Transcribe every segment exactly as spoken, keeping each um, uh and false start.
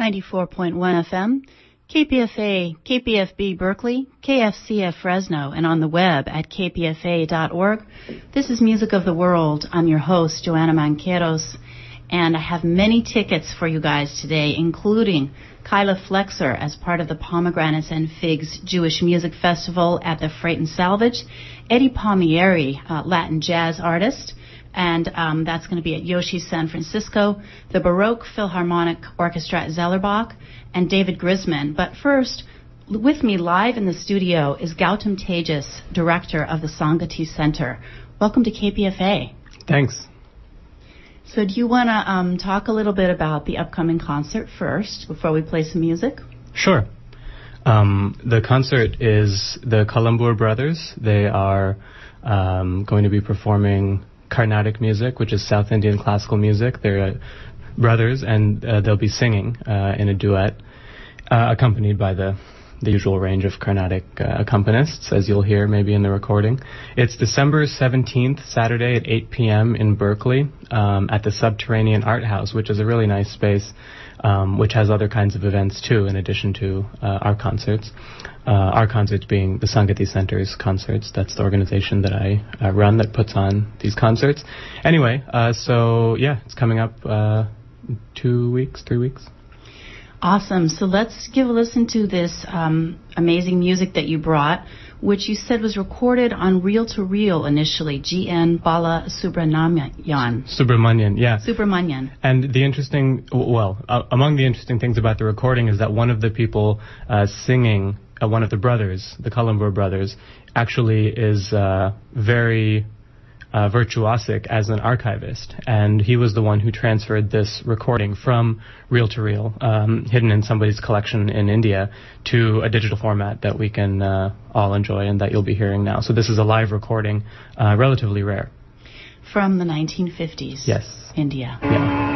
ninety-four point one F M, K P F A, K P F B Berkeley, K F C F Fresno, and on the web at k p f a dot org. This is Music of the World. I'm your host, Joanna Manqueros, and I have many tickets for you guys today, including Kyla Flexer as part of the Pomegranates and Figs Jewish Music Festival at the Freight and Salvage, Eddie Palmieri, uh, Latin jazz artist, and um, that's going to be at Yoshi's San Francisco, the Baroque Philharmonic Orchestra at Zellerbach, and David Grisman. But first, with me live in the studio is Gautam Tejas, director of the Sangati Center. Welcome to K P F A. Thanks. So do you want to um, talk a little bit about the upcoming concert first, before we play some music? Sure. Um, the concert is the Kalambur Brothers. They are um, going to be performing Carnatic music, which is South Indian classical music. They're uh, brothers, and uh, they'll be singing uh, in a duet, uh, accompanied by the the usual range of Carnatic uh, accompanists, as you'll hear maybe in the recording. It's December seventeenth, Saturday at eight p.m. in Berkeley, um, at the Subterranean Art House, which is a really nice space, um, which has other kinds of events too, in addition to uh, our concerts. Uh, our concerts being the Sangati Center's concerts. That's the organization that I uh, run that puts on these concerts. Anyway, uh, so yeah, it's coming up uh, two weeks, three weeks. Awesome. So let's give a listen to this um, amazing music that you brought, which you said was recorded on Reel to Reel initially, G N Bala Subramanian. Subramanian, yeah. Subramanian. And the interesting, well, uh, among the interesting things about the recording is that one of the people uh, singing, uh, one of the brothers, the Kalambur brothers, actually is uh, very uh, virtuosic as an archivist. And he was the one who transferred this recording from Reel to Reel, um, hidden in somebody's collection in India, to a digital format that we can uh, all enjoy and that you'll be hearing now. So this is a live recording, uh, relatively rare. From the nineteen fifties. Yes. India. Yeah.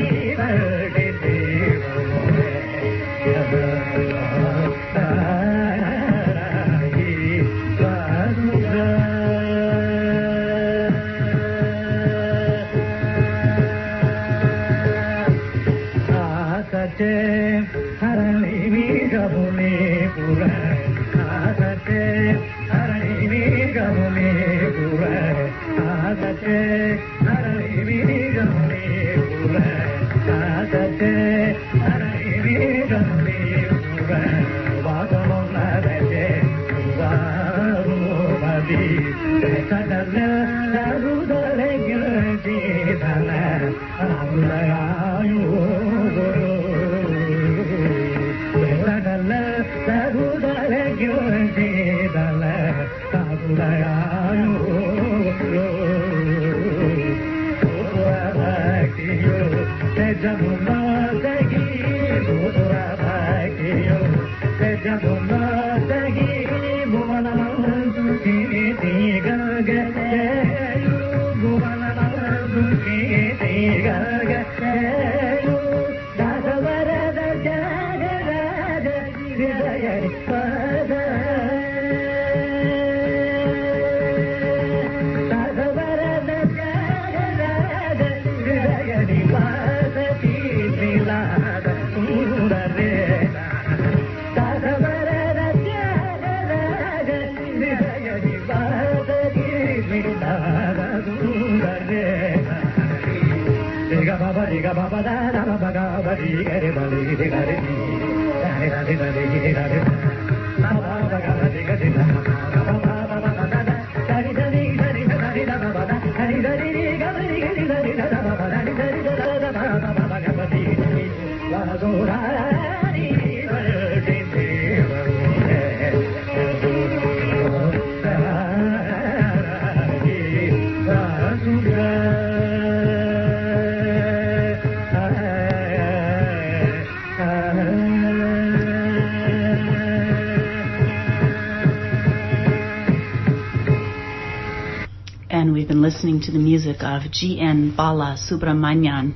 Bye. Listening to the music of G N Bala Subramanian.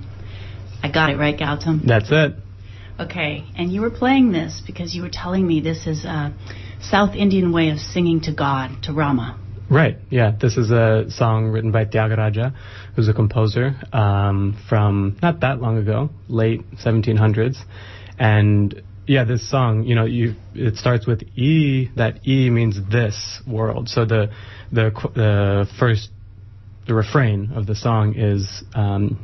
I got it right, Gautam? That's it. Okay, and you were playing this because you were telling me this is a South Indian way of singing to God, to Rama. Right, yeah. This is a song written by Tyagaraja, who's a composer um, from not that long ago, late seventeen hundreds. And yeah, this song, you know, you it starts with E. That E means this world. So the the the first The refrain of the song is um,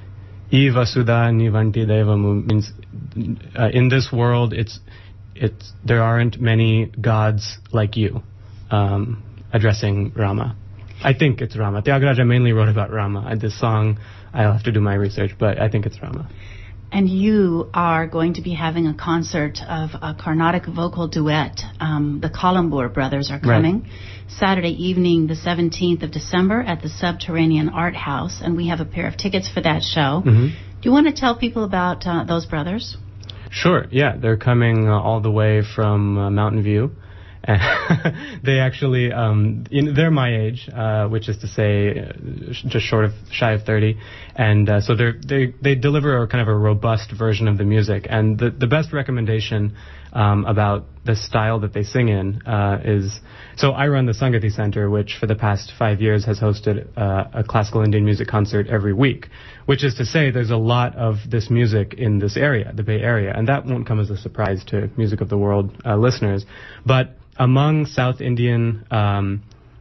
E Vasudha Nivanti Devamu, means uh, in this world it's it's there aren't many gods like you, um, addressing Rama. I think it's Rama. Tyagaraja mainly wrote about Rama. And this song, I'll have to do my research, but I think it's Rama. And you are going to be having a concert of a Carnatic vocal duet. Um, the Kalambur brothers are coming right. Saturday evening, the seventeenth of December at the Subterranean Art House, and we have a pair of tickets for that show. Mm-hmm. Do you want to tell people about uh, those brothers? Sure, yeah. They're coming uh, all the way from uh, Mountain View. They actually, um, in, they're my age, uh, which is to say, uh, just short of shy of thirty, and uh, so they they they deliver a kind of a robust version of the music. And the the best recommendation um, about the style that they sing in uh, is, so I run the Sangati Center, which for the past five years has hosted uh, a classical Indian music concert every week. Which is to say, there's a lot of this music in this area, the Bay Area, and that won't come as a surprise to Music of the World uh, listeners, but among South Indian, um,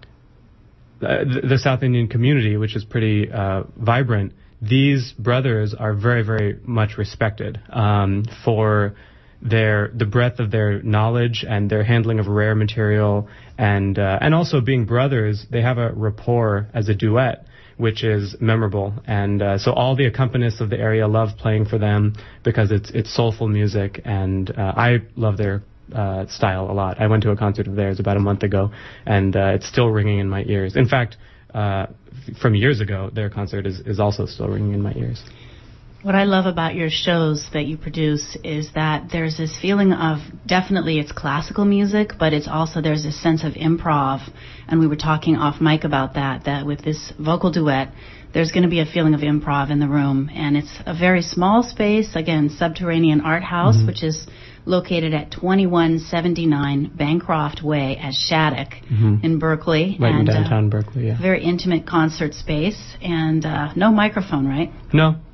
uh, the, the South Indian community, which is pretty uh, vibrant, these brothers are very, very much respected um, for their the breadth of their knowledge and their handling of rare material, and uh, and also being brothers, they have a rapport as a duet, which is memorable, and uh, so all the accompanists of the area love playing for them because it's it's soulful music, and uh, I love their Uh, style a lot. I went to a concert of theirs about a month ago, and uh, it's still ringing in my ears. In fact, uh, f- from years ago, their concert is, is also still ringing in my ears. What I love about your shows that you produce is that there's this feeling of, definitely it's classical music, but it's also, there's this sense of improv, and we were talking off mic about that, that with this vocal duet, there's going to be a feeling of improv in the room, and it's a very small space, again, Subterranean Art House, mm-hmm. which is located at twenty-one seventy-nine Bancroft Way at Shattuck mm-hmm. in Berkeley. Right and, in downtown uh, Berkeley, yeah. Very intimate concert space, and uh, no microphone, right? No,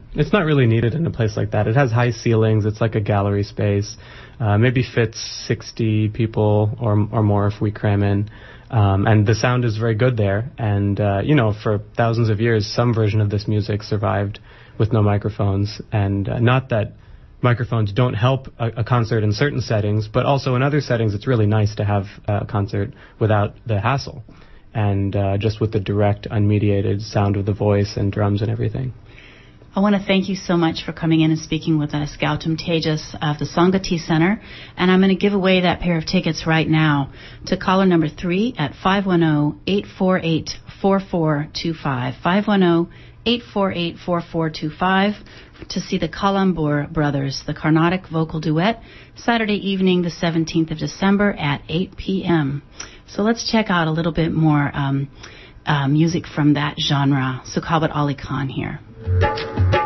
it's not really needed in a place like that. It has high ceilings. It's like a gallery space. Uh, maybe fits sixty people or or more if we cram in. Um, and the sound is very good there. And, uh, you know, for thousands of years, some version of this music survived with no microphones. And uh, not that microphones don't help a, a concert in certain settings, but also in other settings, it's really nice to have a concert without the hassle. And uh, just with the direct, unmediated sound of the voice and drums and everything. I want to thank you so much for coming in and speaking with us, Gautam Tejas of the Sangati Center. And I'm going to give away that pair of tickets right now to caller number three at five one zero, eight four eight, four four two five. five one zero, eight four eight, four four two five to see the Kalambur Brothers, the Carnatic vocal duet, Saturday evening, the seventeenth of December at eight p.m. So let's check out a little bit more um, uh, music from that genre. Sukhawat Ali Khan here.